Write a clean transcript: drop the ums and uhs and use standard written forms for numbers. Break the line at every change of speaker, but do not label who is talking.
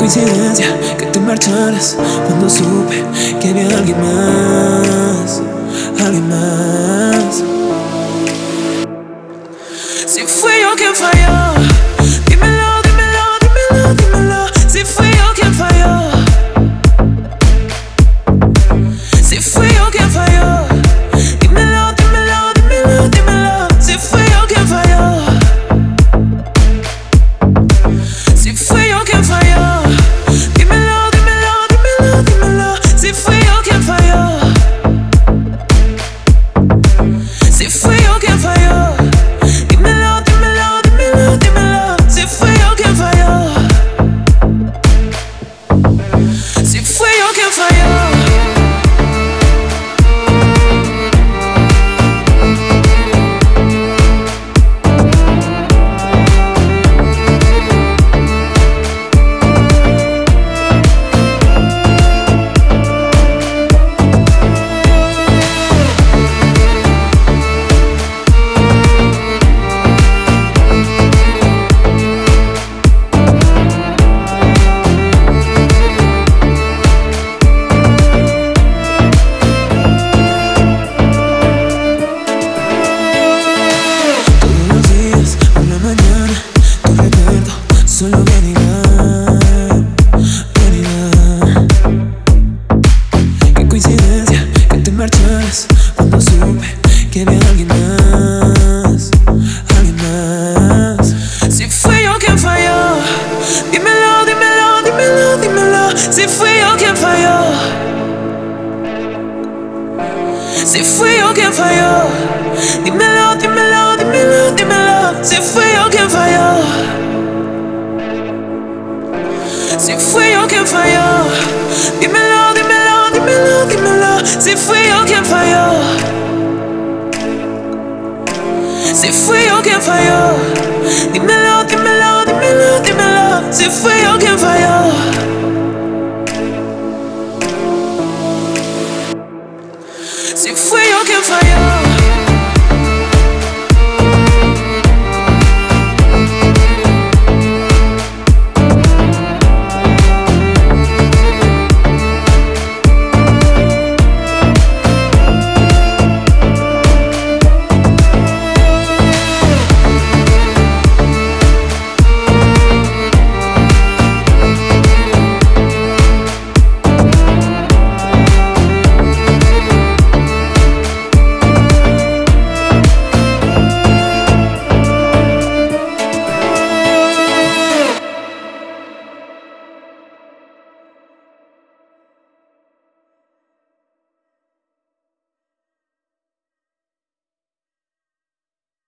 coincidencia que te marcharas cuando supe que había alguien más, alguien más. Si fui yo quien falló, dímelo, dímelo, dímelo, dímelo. Si fui yo quien falló, si fui yo quien falló, dímelo, dímelo, dímelo, dímelo. Si fui yo quien falló, si fui yo quien falló, dímelo, dímelo, dímelo, dímelo. Si fui yo quien falló, si fui yo quien falló, dímelo, dímelo, dímelo, dímelo. Si fui yo quien falló, si fui yo quien falló. Solo viene y va. Qué coincidencia que te marcharas cuando supe que había alguien más, alguien más. Si fui yo quien falló, dímelo, dímelo, dímelo, dímelo. Si fui yo quien falló, si fui yo quien falló, dímelo, dímelo, dímelo, dímelo. Si fui yo quien falló, si fui yo quien falló, dímelo, dímelo, dímelo, dímelo. Si fui yo quien falló, si fui yo quien falló, dímelo, dímelo, dímelo, dímelo. Si fui yo quien falló.